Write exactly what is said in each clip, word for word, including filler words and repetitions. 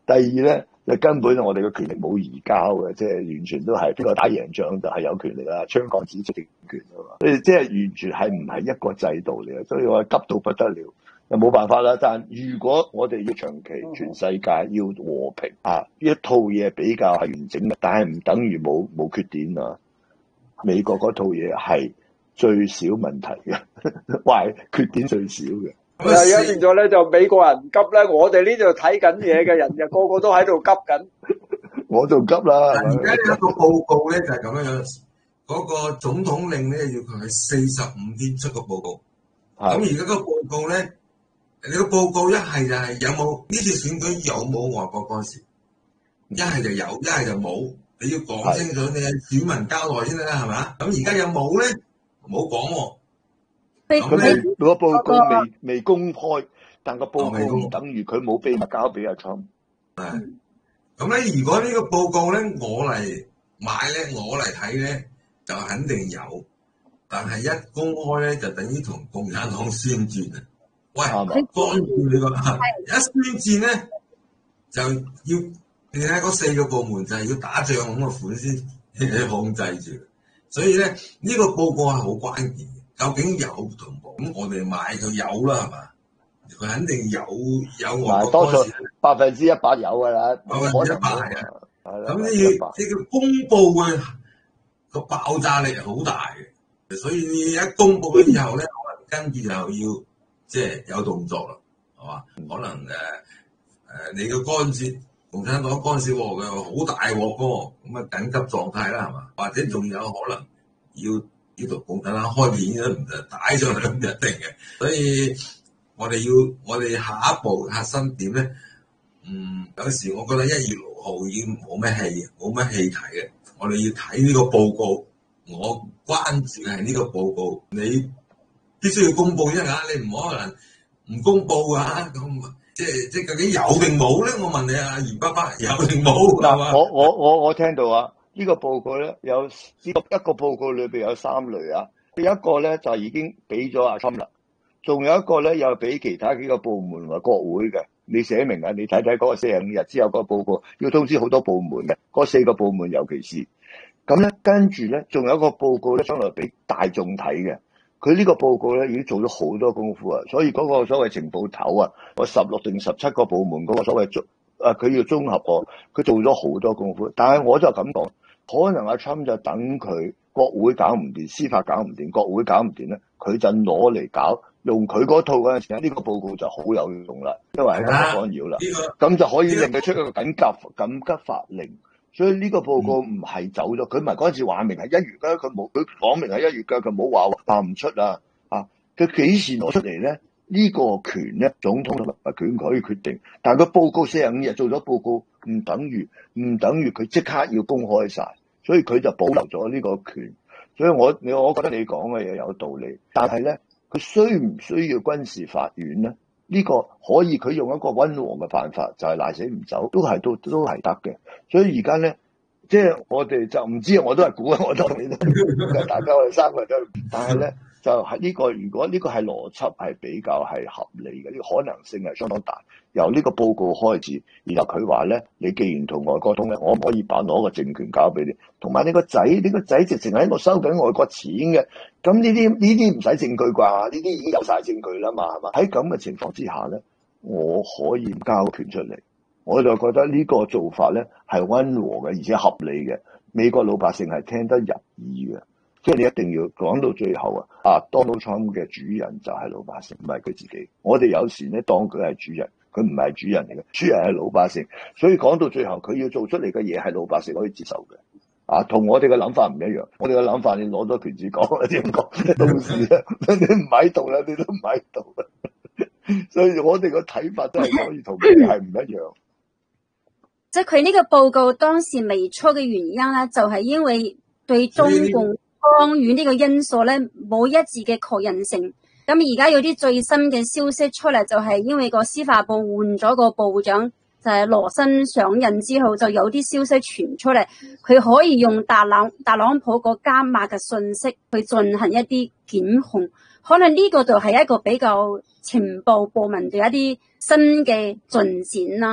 第二咧，就根本我哋嘅權力冇移交嘅，即係完全都係邊個打贏仗就係有權力啦，槍桿子政權啊嘛，所以即係完全係唔係一個制度嚟嘅，所以我急到不得了，又冇辦法啦。但如果我哋要長期全世界要和平啊，呢一套嘢比較係完整嘅，但係唔等於冇冇缺點啊。美國嗰套嘢係最少問題嘅，壞缺點最少嘅。 係而家現在咧就美國人急咧，我哋呢度睇緊嘢嘅人就個個都喺度急緊。 我就急啦。 而家有一個報告咧就係咁樣樣，嗰、那個總統令咧要佢喺四十五天出個報告。咁而家個報告咧，你個報告一係就係有冇呢次選舉有冇外國干涉，一係就有，一係就冇。你要講清楚，你係選民交代先得啦，係咪？咁而家有冇咧？唔好講喎。 佢未個報告未未公開，但個報告唔等於佢冇秘密交俾阿 Trump。 係。咁咧，如果呢個報告咧，我嚟買咧，我嚟睇咧，就肯定有。但係一公開咧，就等於同共產黨宣戰啊！喂，干預你個，一宣戰咧，就要你睇嗰四個部門就係要打仗咁嘅款先去控制住。所以咧，呢個報告係好關鍵嘅。究竟有同冇？咁我哋買佢有啦，係嘛？佢肯定有有外國干涉， 百分之一百有㗎啦， 百分之一百係啊。咁你要呢個公佈嘅個爆炸力係好大嘅，所以你一公佈咗之後咧，可能跟住就要即係有動作啦，係嘛？可能誒誒、呃、你嘅干涉，共產黨干涉我嘅好大鑊喎，咁啊緊急狀態啦，係嘛？或者仲有可能要。呢度共產黨開片都唔就打上去咁一定嘅，所以我哋要我哋下一步核心點咧，嗯，有時我覺得一月六號已經冇咩戲，冇咩戲睇嘅。我哋要睇呢個報告，我關注係呢個報告，你必須要公佈一下，你唔可能唔公佈㗎，咁即係即係究竟有定冇咧？我問你啊，袁爸爸有定冇？ 嗱，我我我我聽到啊。呢個報告咧有呢個一個報告裏邊有三類啊，有一個咧就已經俾咗阿侵啦，仲有一個咧又俾其他幾個部門或國會嘅，你寫明啊，你睇睇嗰個四十五日之後個報告要通知好多部門嘅，嗰四個部門尤其是，咁咧跟住咧仲有一個報告咧將來俾大眾睇嘅，佢呢個報告咧已經做咗好多功夫啊，所以嗰個所謂情報頭啊，個十六定十七個部門嗰個所謂綜啊佢要綜合喎，佢做咗好多功夫，但係我就咁講。可能阿 Trump 就等佢國會搞唔掂，司法搞唔掂，國會搞唔掂咧，佢就攞嚟搞，用佢嗰套嗰陣時咧，呢個報告就好有用啦，因為係不可干擾啦，咁就可以令佢出一個緊急緊急法令。所以呢個報告唔係走咗，佢唔係嗰陣時話明係一月㗎，佢冇佢講明係一月㗎，佢冇話話唔出啊啊！佢幾時攞出嚟咧？呢個權咧，總統同埋權可以決定，但係佢報告四十五日做咗報告，唔等於唔等於佢即刻要公開晒，所以佢就保留咗呢個權。所以我你我覺得你講嘅嘢有道理，但係咧，佢需唔需要軍事法院咧？呢個可以佢用一個溫和嘅辦法，就係賴死唔走，都係都都係得嘅。所以而家咧，即係我哋就唔知，我都係估，我都你都大家我哋三個都，但係咧。就係呢個，如果呢個係邏輯係比較係合理嘅，呢個可能性係相當大。由呢個報告開始，然後佢話咧，你既然同外國通咧，我唔可以把攞個政權交俾你，同埋你個仔，你個仔直情喺度收緊外國錢嘅，咁呢啲呢啲唔使證據啩？呢啲已經有晒證據啦嘛，係嘛？喺咁嘅情況之下咧，我可以交權出嚟，我就覺得呢個做法咧係溫和嘅，而且合理嘅，美國老百姓係聽得入耳嘅。即係你一定要講到最後啊！啊，Donald Trump 嘅主人就係老百姓，唔係佢自己。我哋有時咧當佢係主人，佢唔係主人嚟嘅，主人係老百姓。所以講到最後，佢要做出嚟嘅嘢係老百姓可以接受嘅。啊，同我哋嘅諗法唔一樣。我哋嘅諗法，你攞咗權子講，點講？到時啊，你唔喺度啦，你都唔喺度啦。所以我哋個睇法都係可以同佢哋係唔一樣。 即係佢呢個報告當時未出嘅原因咧，就係因為對中共干預呢個因素咧冇一致嘅確認性。咁而家有啲最新嘅消息出嚟，就係因為個司法部換咗個部長，就係羅森上任之後，就有啲消息傳出嚟，佢可以用特朗特朗普個加碼嘅信息去進行一啲檢控。可能呢個就係一個比較情報部門嘅一啲新嘅進展啦。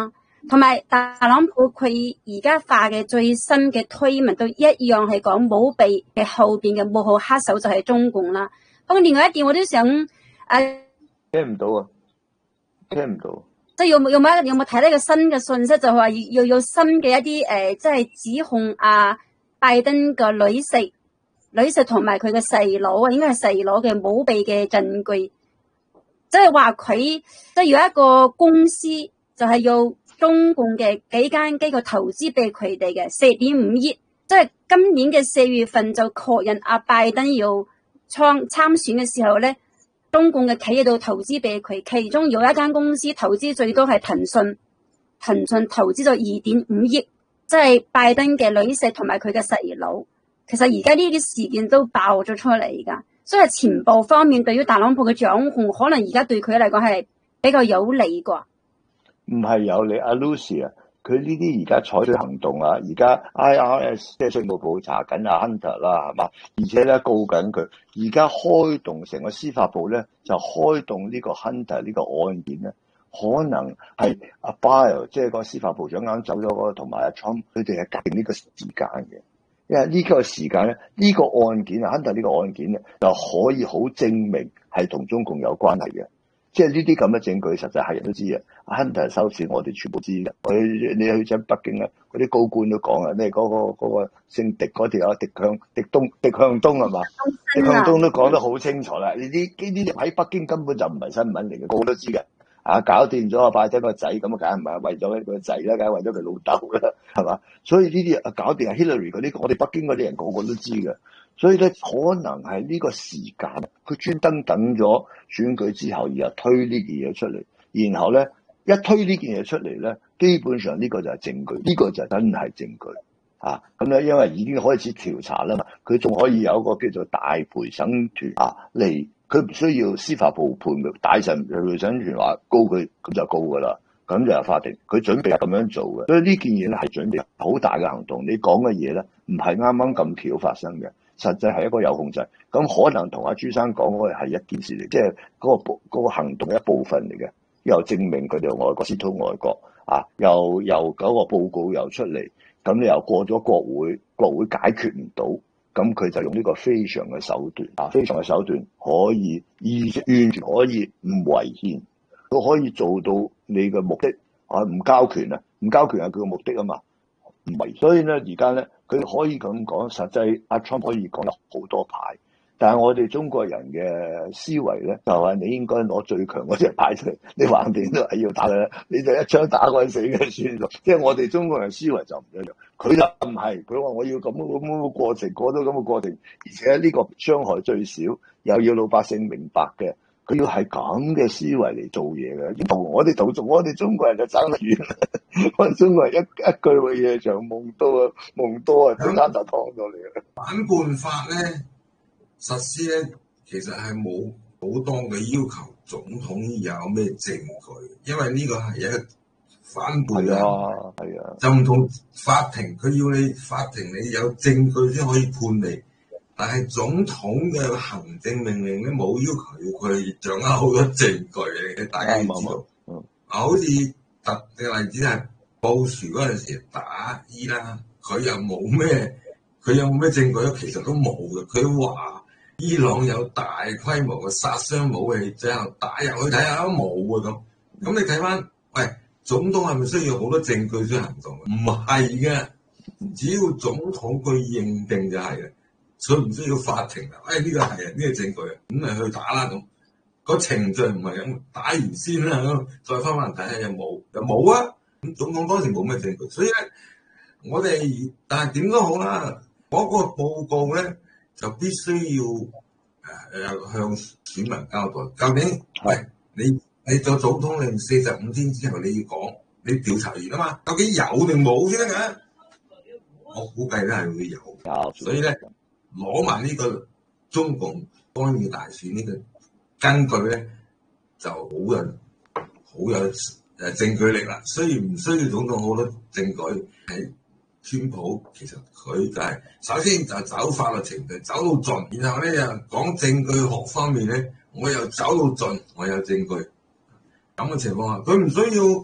同埋特朗普佢而家發嘅最新嘅推文都一樣係講武備嘅後邊嘅幕後黑手就係中共啦。不過另外一點我都想誒， 聽唔到啊，聽唔到。 即係有冇有冇有冇睇呢個新嘅信息，就係話要有新嘅一啲誒，即係指控啊拜登嘅女婿、女婿同埋佢嘅細佬啊，應該係細佬嘅舞弊嘅證據，即係話佢即係有一個公司就係要中共嘅幾間機構投資俾佢哋嘅四點五億，即係今年嘅四月份就確認阿拜登要參參選嘅時候咧。中共嘅企業度投資俾佢，其中有一間公司投資最多係騰訊，騰訊投資咗二點五億，即係拜登嘅女婿同埋佢嘅細佬。其實而家呢啲事件都爆咗出嚟噶，所以情報方面對於特朗普嘅掌控，可能而家對佢嚟講係比較有利啩。 唔係有利，阿 Lucy 啊，佢呢啲而家採取行動啊，而家 I R S 即係稅務部查緊阿 Hunter 啦，係嘛？而且咧告緊佢，而家開動成個司法部咧就開動呢個 Hunter 呢個案件咧，可能係阿 Bill 即係個司法部長啱走咗嗰個，同埋阿 Trump 佢哋係夾定呢個時間嘅，因為呢個時間咧呢個案件啊 Hunter 呢個案件咧就可以好證明係同中共有關係嘅。即係呢啲咁嘅證據，實在係人都知嘅。Hunter 收錢，我哋全部知嘅。佢你去咗北京啊，嗰啲高官都講啊，咩嗰個嗰個姓狄嗰條啊，狄向狄東狄向東係嘛？狄向東都講得好清楚啦。呢啲呢啲喺北京根本就唔係新聞嚟嘅，個個都知嘅。啊，搞掂咗啊，拜登個仔咁啊，梗係唔係為咗佢個仔啦，梗係為咗佢老豆啦，係嘛？所以呢啲啊，搞掂啊 Hillary 嗰啲，我哋北京嗰啲人個個都知嘅。所以咧，可能係呢個時間，佢專登等咗選舉之後，然後推呢件嘢出嚟，然後咧一推呢件嘢出嚟咧，基本上呢個就係證據，呢、這個就真係證據啊！咁咧，因為已經開始調查啦嘛，佢仲可以有一個叫做大陪審團啊嚟，佢唔需要司法部判嘅大臣陪審團話告佢，咁就告噶啦，咁就係法庭，佢準備係咁樣做嘅。所以呢件嘢咧係準備好大嘅行動，你講嘅嘢咧唔係啱啱咁巧發生嘅。實際係一個有控制，咁可能同阿朱生講嗰個係一件事嚟，即係嗰個嗰個行動嘅一部分嚟嘅，又證明佢哋外國私通外國啊，又又嗰個報告又出嚟，咁你又過咗國會，國會解決唔到，咁佢就用呢個非常嘅手段啊，非常嘅手段可以完全可以唔違憲，佢可以做到你嘅目的啊，唔交權啊，唔交權係佢嘅目的啊嘛。唔係，所以咧而家咧佢可以咁講，實際阿 Trump 可以講有好多牌，但係我哋中國人嘅思維咧就係、是、你應該攞最強嗰隻牌出嚟，你橫掂都係要打佢，你就一槍打鬼死嘅算數。即係我哋中國人思維就唔一樣，佢就唔係，佢話我要咁咁嘅過程，過到咁嘅過程，而且呢個傷害最少，又要老百姓明白嘅。佢要係咁嘅思維嚟做嘢嘅，同我哋同族，我哋中國人就爭得遠啦。我哋中國人一一句嘅嘢就夢多啊，夢多啊，一間就劏咗你啦。 反叛法咧實施咧，其實係冇好多嘅要求總統有咩證據，因為呢個係一個反叛啊，係啊，就唔同法庭，佢要你法庭你有證據先可以判你。但係總統嘅行政命令咧，冇要求佢掌握好多證據嘅，大家要知道。嗯，啊，好似特嘅例子係布殊嗰陣時打伊拉克，佢又冇咩，佢有冇咩證據咧？其實都冇嘅。佢話伊朗有大規模嘅殺傷武器，最後打入去睇下都冇嘅咁。咁你睇翻，喂，總統係咪需要好多證據先行動？唔係嘅，只要總統佢認定就係嘅。所以唔需要法庭啊！哎，呢、這個係啊，呢、這個證據啊，咁咪去打啦咁。個程序唔係咁，打完先啦，咁再翻翻嚟睇下有冇，有冇啊？咁總統當時冇咩證據，所以咧，我哋但係點都好啦，嗰、那個報告咧就必須要誒誒、呃、向選民交代，究竟喂你你做總統令四十五天之後你要講，你調查完啊嘛，究竟有定冇先得㗎？我估計咧係會有，有所以咧。攞埋呢個中共干預大選呢個根據咧，就好有好有誒證據力啦。雖然唔需要總統好多證據，喺川普其實佢就係、是、首先就走法律程序走到盡，然後咧又講證據學方面咧，我又走到盡，我有證據咁嘅情況下，佢唔需要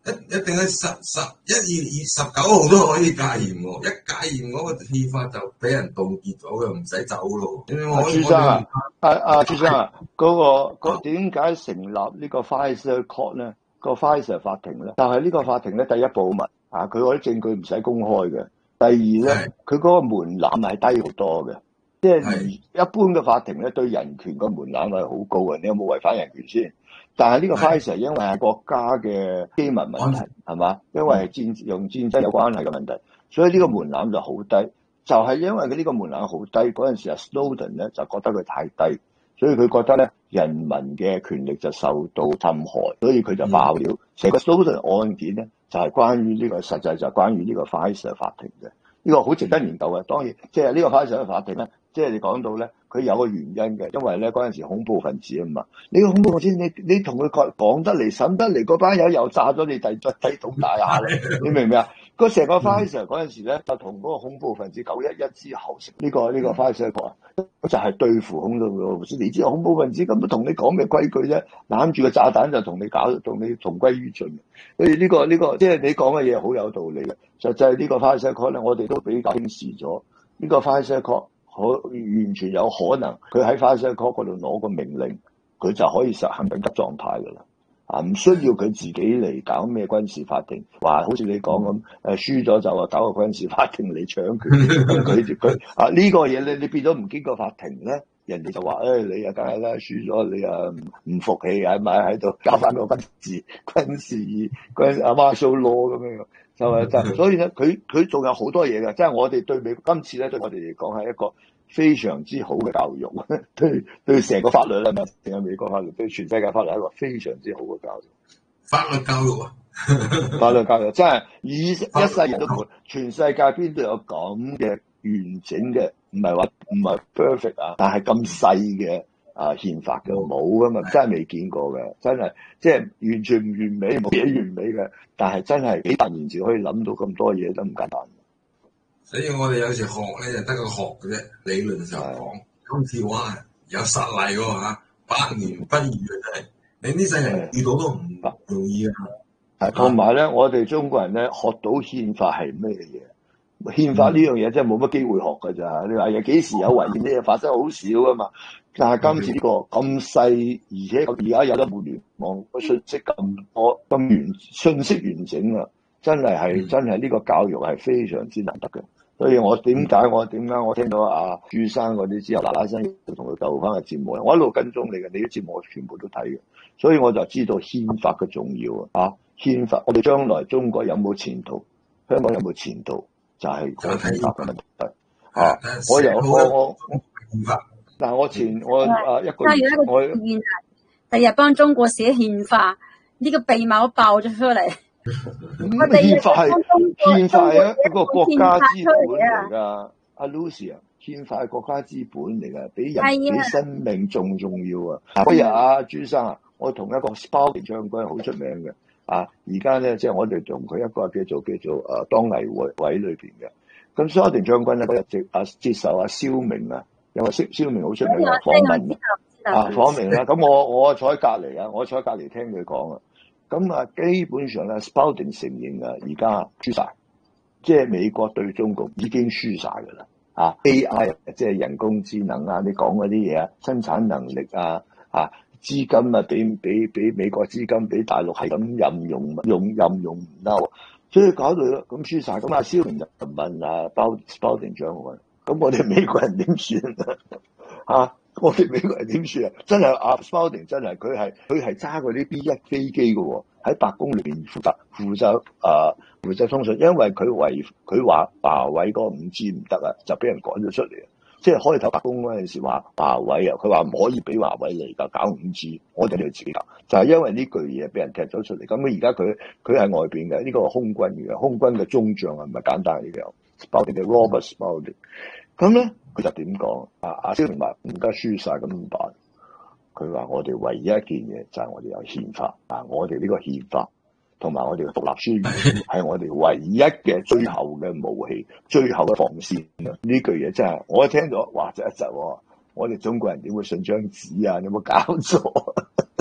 一一定係十十一二月十九號都可以戒嚴喎，一戒嚴嗰個憲法就俾人凍結咗嘅，唔使走咯。 阿朱生啊，阿阿朱生啊，嗰、那個點解成立呢個 FISA Court 咧？個 FISA 法庭咧，但係呢個法庭咧，第一保密啊，佢嗰啲證據唔使公開嘅。第二咧，佢嗰個門檻係低好多嘅，即係一般嘅法庭咧對人權個門檻係好高嘅。你有冇違反人權先？但係呢個 FISA 因為係國家嘅機密問題，係嘛？因為係戰用戰爭有關係嘅問題，所以呢個門檻就好低。就係、是、因為佢呢個門檻好低，嗰陣時啊 Snowden 咧就覺得佢太低，所以佢覺得咧人民嘅權力就受到侵害，所以佢就爆料。成個 Snowden 案件咧就係、是、關於呢、這個實際就係關於呢個 FISA 法庭嘅，呢、這個好值得研究嘅。當然，即係呢個 FISA 法庭咧，即、就、係、是、你講到咧。佢有個原因嘅，因為咧嗰陣時恐怖分子啊嘛，你個恐怖分子你你同佢講講得嚟審得嚟，嗰班友又炸咗你第第第棟大廈咧，你明唔明啊？個成個 FISA 嗰陣時咧，就同嗰個恐怖分子九一一之後成呢個呢、這個 FISA 國啊，就係、是、對付恐怖分子。你知恐怖分子咁都同你講咩規矩啫？攬住個炸彈就同你搞，同你同歸於盡。所以呢、這個呢、這個即係、就是、你講嘅嘢好有道理嘅。實際呢個 FISA 國咧，我哋都比較輕視咗呢個 FISA 國。可完全有可能，佢喺 FISA Court 嗰度攞個命令，佢就可以實行緊急狀態噶啦，啊唔需要佢自己嚟搞咩軍事法庭，話好似你講咁，誒輸咗就話搞個軍事法庭嚟搶權，佢佢啊呢、這個嘢你你變咗唔經過法庭咧，人哋就話誒、哎、你啊梗係啦，輸咗你啊唔服氣係咪喺度搞翻個軍事軍事軍阿 Martial Law 咁樣。就係就，所以咧，佢佢仲有好多嘢嘅，即係我哋對美今次咧，對我哋嚟講係一個非常之好嘅教育，對對成個法律咧，唔係淨係美國法律，對全世界法律係一個非常之好嘅教育。 法律教育啊， 法律教育真係以一世人都冇，全世界邊度有咁嘅完整嘅，唔係話唔係 perfect 啊，但係咁細嘅。啊，憲法嘅冇噶嘛，真係未見過嘅，真係即係完全唔完美，冇嘢完美嘅，但係真係幾百年前可以諗到咁多嘢都唔簡單。 所以我哋有時學咧就得個學嘅啫，理論上講，今次哇有實例喎嚇，百年不遇嘅真係，你呢世人遇到都唔容易啊。 係同埋咧，我哋中國人咧學到憲法係咩嘢？憲法呢樣嘢真係冇乜機會學㗎咋？你話有幾時有違憲啲嘢發生好少噶嘛？但係今次呢個咁細，而且而家有得互聯網個信息咁多咁完信息完整啊，真係係真係呢個教育係非常之難得嘅。所以我點解我點解我聽到阿朱生嗰啲之後，嗱嗱聲要同佢鬥翻個節目，我一路跟蹤你嘅，你啲節目我全部都睇嘅，所以我就知道憲法嘅重要啊！憲法，我哋將來中國有冇前途，香港有冇前途，就係個憲法嘅問題啊！我由我我憲法。嗱，我前我啊一個月，我第日幫中國寫憲法，呢、這個秘密爆咗出嚟。 憲法係憲法係一個國家資本嚟噶，阿 Lucy 啊，憲法係國家資本嚟噶，比人比生命仲重要啊！嗰日啊，朱生啊，我同一個 Spalding 將軍好出名嘅啊，而家咧即係我哋同佢一個叫做叫做誒當藝委委裏邊嘅，咁 Spalding 將軍咧嗰日接啊接受阿蕭明啊。因為蕭蕭明好出名嘅訪問啊，訪問啦，咁我我坐喺隔離啊，我坐喺隔離聽佢講啊，咁啊基本上咧 Spalding 承認啊，而家輸晒，即係美國對中國已經輸晒㗎啦，啊 A I 即係人工智能啊，你講嗰啲嘢啊，生產能力啊，啊資金啊，俾俾俾美國資金俾大陸係咁任用用任用唔嬲，所以搞到咁輸晒，咁阿蕭明就問啊 Spalding 將軍。咁我哋美國人點算啊？嚇！我哋美國人點算啊？真係阿 Spalding 真係佢係佢係揸嗰啲 B 一飛機嘅喎，喺白宮裏邊負責負責啊負責通訊，因為佢為佢話華為嗰個五 G 唔得啊，就俾人趕咗出嚟啊！即係開頭白宮嗰陣時話華為啊，佢話唔可以俾華為嚟㗎搞五 G，我哋要自己搞，就係、是、因為呢句嘢俾人踢咗出嚟。咁佢而家佢佢係外邊嘅，呢、這個係空軍嘅，空軍嘅中將啊，唔係簡單嘅嘢。Spalding 嘅 Robert Spalding， 咁咧佢就點講？啊阿蕭明話而家輸晒咁點辦？佢話我哋唯一一件嘢就係我哋有憲法啊！我哋呢個憲法同埋我哋嘅獨立書院係我哋唯一嘅最後嘅武器、最後嘅防線啊！呢句嘢真係我一聽到，哇！真係實喎！我哋中國人點會信張紙啊？你有冇搞錯？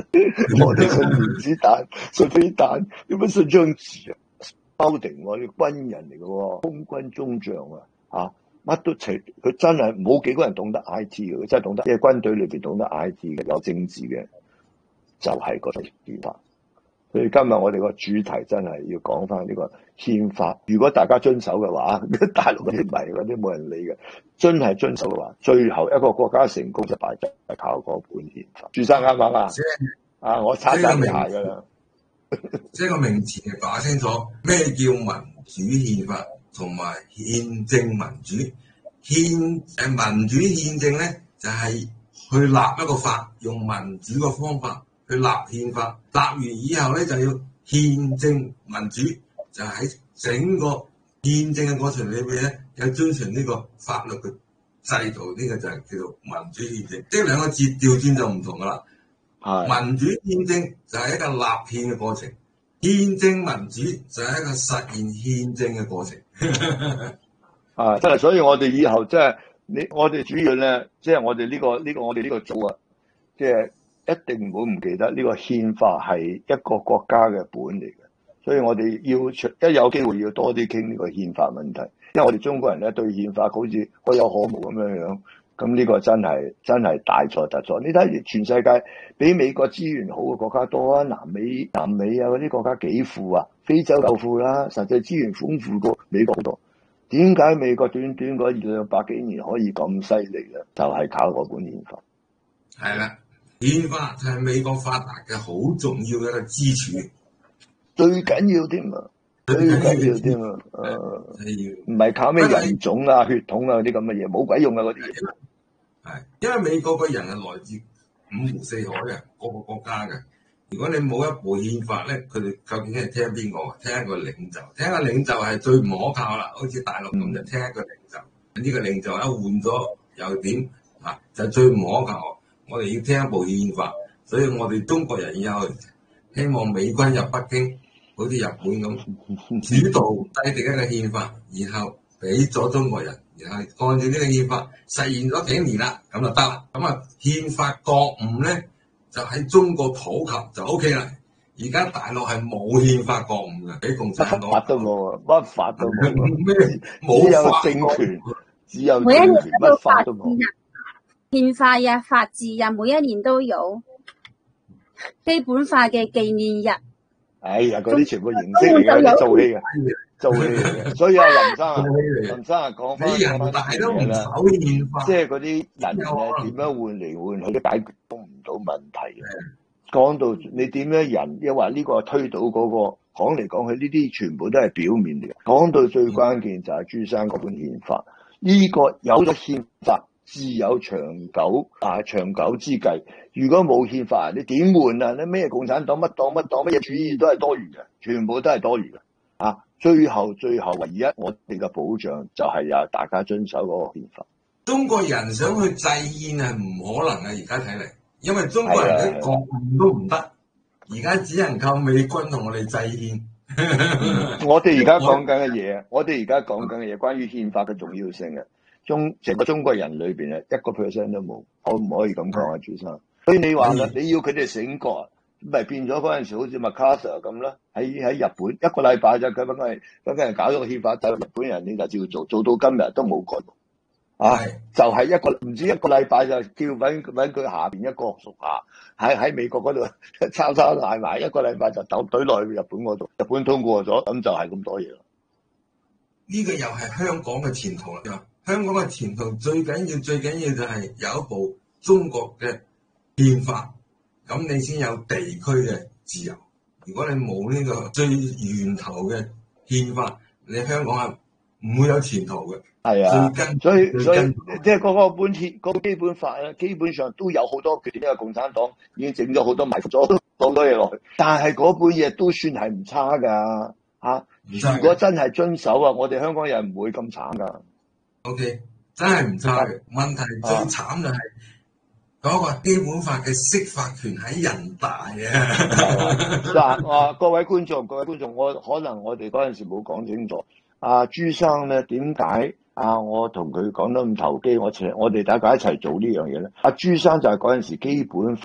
我哋信原子彈、信飛彈，點解信張紙啊？包定我哋軍人嚟嘅喎，空軍中將啊，嚇乜都齊。佢真係冇幾個人懂得 I T 嘅，佢真係懂得，即係軍隊裏邊懂得 I T 嘅，有政治嘅，就係、是、個憲法。所以今日我哋個主題真係要講翻呢個憲法。如果大家遵守嘅話，大陸嗰啲唔係嗰啲冇人理嘅，真係遵守嘅話，最後一個國家成功就敗就係靠嗰本憲法。朱生啱唔啱啊？啊，我擦擦你鞋㗎啦。 即係個名詞係講清楚咩叫民主憲法同埋憲政民主。憲誒民主憲政咧就係、是、去立一個法，用民主嘅方法去立憲法，立完以後咧就要憲政民主，就喺整個憲政嘅過程裏邊咧有遵循呢個法律嘅制度，呢、這個就係叫做民主憲政。即係兩個字調轉就唔同噶啦。民主憲政就係一個立憲嘅過程，憲政民主就係一個實現憲政嘅過程。 啊，真係，所以我哋以後即係你，我哋主要咧，即係我哋呢個呢個我哋呢個組啊，即係一定唔好唔記得呢個憲法係一個國家嘅本嚟嘅，所以我哋要一有機會要多啲傾呢個憲法問題，因為我哋中國人咧對憲法好似可有可無咁樣樣。咁呢個真係真係大錯特錯。你睇全世界比美國資源好嘅國家多啊，南美南美啊嗰啲國家幾富啊，非洲夠富啦，實際資源豐富過美國好多。點解美國短短嗰兩百幾年可以咁犀利咧？就係、是、靠嗰本憲法。 係啦，憲法就係美國發達嘅好重要嘅一個支柱， 最緊要添啊！最緊要添啊！誒，唔係靠咩人種啊、血統啊嗰啲咁嘅嘢，冇鬼用啊嗰啲嘢。 係，因為美國嘅人係來自五湖四海嘅各個國家嘅。如果你冇一部憲法咧，佢哋究竟係聽邊個？聽一個領袖，聽一個領袖係最唔可靠啦。好似大陸咁就聽一個領袖，呢、嗯、個領袖一換咗又點啊？就最唔可靠。我哋要聽一部憲法，所以我哋中國人以後希望美軍入北京，好似日本咁主導制定一個憲法，然後俾咗中國人。然後按照呢個憲法實現咗幾年啦，咁就得啦。咁啊，憲法覺悟咧就喺中國普及就 O K 啦。而家大陸係冇憲法覺悟嘅，俾共產黨乜法都冇啊，乜法都冇， 咩冇只有政權，只有政權，乜法都冇。 憲法呀、法治呀，每一年都有。基本法嘅紀念日。 哎呀，嗰啲全部形式嚟嘅，啲做戲嘅。做戲嚟嘅，所以阿林生啊，林生啊講翻， 你人大都唔守憲法， 即係嗰啲人咧點樣換嚟換去都解決唔到問題嘅。講到你點樣人，又話呢個推倒嗰、那個，講嚟講去呢啲全部都係表面嚟嘅。講到最關鍵就係朱生嗰本憲法，呢、這個有咗憲法，自有長久啊長久之計。如果冇憲法，你點換啊？你咩共產黨乜黨乜黨乜嘢主義都係多餘嘅，全部都係多餘嘅啊！最後最後唯一我哋嘅保障就係有大家遵守嗰個憲法。 中國人想去制憲係唔可能嘅，而家睇嚟，因為中國人嘅覺悟都唔得，而家只能靠美軍同我哋制憲。 我哋而家講緊嘅嘢，我哋而家講緊嘅嘢，關於憲法嘅重要性嘅，中成個中國人裏邊咧一個 percent 都冇，可唔可以咁講啊，朱生？所以你話啦，你要佢哋醒覺。咪變咗嗰陣時，好似麥卡錫咁啦，喺喺日本一個禮拜啫，佢揾人揾人搞咗個憲法，就日本人你就照做，做到今日都冇改過。啊，就係、是、一個唔知一個禮拜就叫揾揾佢下邊一個屬下喺喺美國嗰度抄抄賴埋，一個禮拜就鬥懟落去日本嗰度，日本通過咗，咁就係咁多嘢咯。 呢個又係香港嘅前途啦。香港嘅前途最緊要最緊要就係有一部中國嘅憲法。咁你先有地區嘅自由。如果你冇呢個最源頭嘅憲法，你香港係唔會有前途嘅。係啊， 所以所以即係嗰個本憲嗰個基本法咧，基本上都有好多缺點，因為共產黨已經整咗好多埋伏咗好多嘢落去。但係嗰本嘢都算係唔差㗎嚇。如果真係遵守啊，我哋香港人唔會咁慘㗎。 O K，真係唔差嘅。問題最慘就係、是。嗰個基本法嘅釋法權喺人大啊！ 嗱，啊各位觀眾，各位觀眾，我可能我哋嗰陣時冇講清楚。阿、啊、朱生咧，點解啊？我同佢講得咁投機，我我哋大家一齊做呢樣嘢咧。阿、啊、朱生就係嗰陣時基本法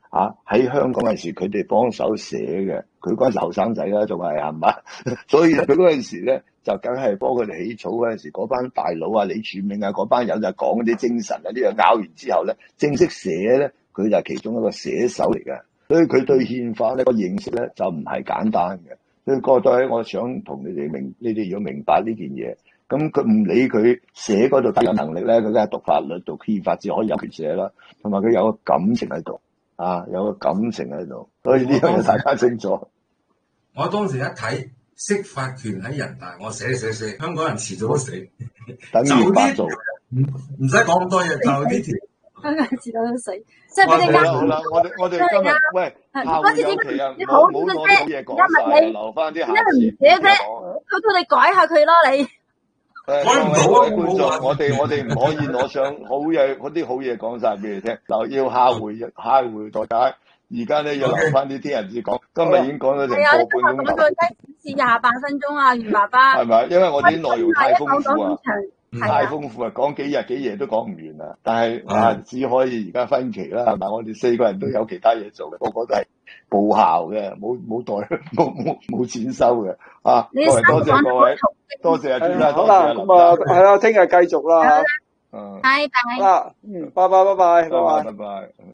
啊喺香港嗰陣時，佢哋幫手寫嘅，佢嗰陣時後生仔啦，仲係係嘛，所以佢嗰陣時咧就梗係幫佢哋起草嗰陣時，嗰班大佬啊、李柱銘啊嗰班人就講啲精神啊，呢樣拗完之後咧，正式寫咧，佢就係其中一個寫手嚟嘅，所以佢對憲法咧個認識咧就唔係簡單嘅。所以過咗，我想同你哋明，你哋要明白呢件嘢。咁佢唔理佢寫嗰度有能力咧，佢梗係讀法律、讀憲法至可以有權寫啦。同埋佢有個感情喺度，啊，有個感情喺度，所以呢樣嘢大家清楚。 我當時一睇釋法權喺人大，我寫寫寫，香港人遲早都死， 等於白做， 唔唔使講咁多嘢，就呢條。 香港人遲早都死，即係俾你呃。 好啦，我哋我哋今日喂，下回有期啊，唔好唔好攞啲嘢講晒，留翻啲下次講。 佢佢哋改下佢咯，你。 改唔到啊！ 觀眾，我哋我哋唔可以攞上好嘢，嗰啲好嘢講晒俾你聽。嗱，要下回下回再解。而家咧要留翻啲聽人至講。今日已經講咗成個半鐘頭。 係啊，至廿八分鐘啊，袁爸爸。 係咪？因為我啲內容太豐富啊，太豐豐富啊，講幾日幾夜都講唔完啊。但係啊，只可以而家分期啦，係咪？我哋四個人都有其他嘢做嘅，個個都係報效嘅，冇冇代冇冇冇錢收嘅。啊，各位多謝各位。多謝啊，朱生， 好啦，咁啊，係啦，聽日繼續啦吓。 嗯， 拜拜。 啦，嗯，拜拜，拜拜，拜拜， 拜拜。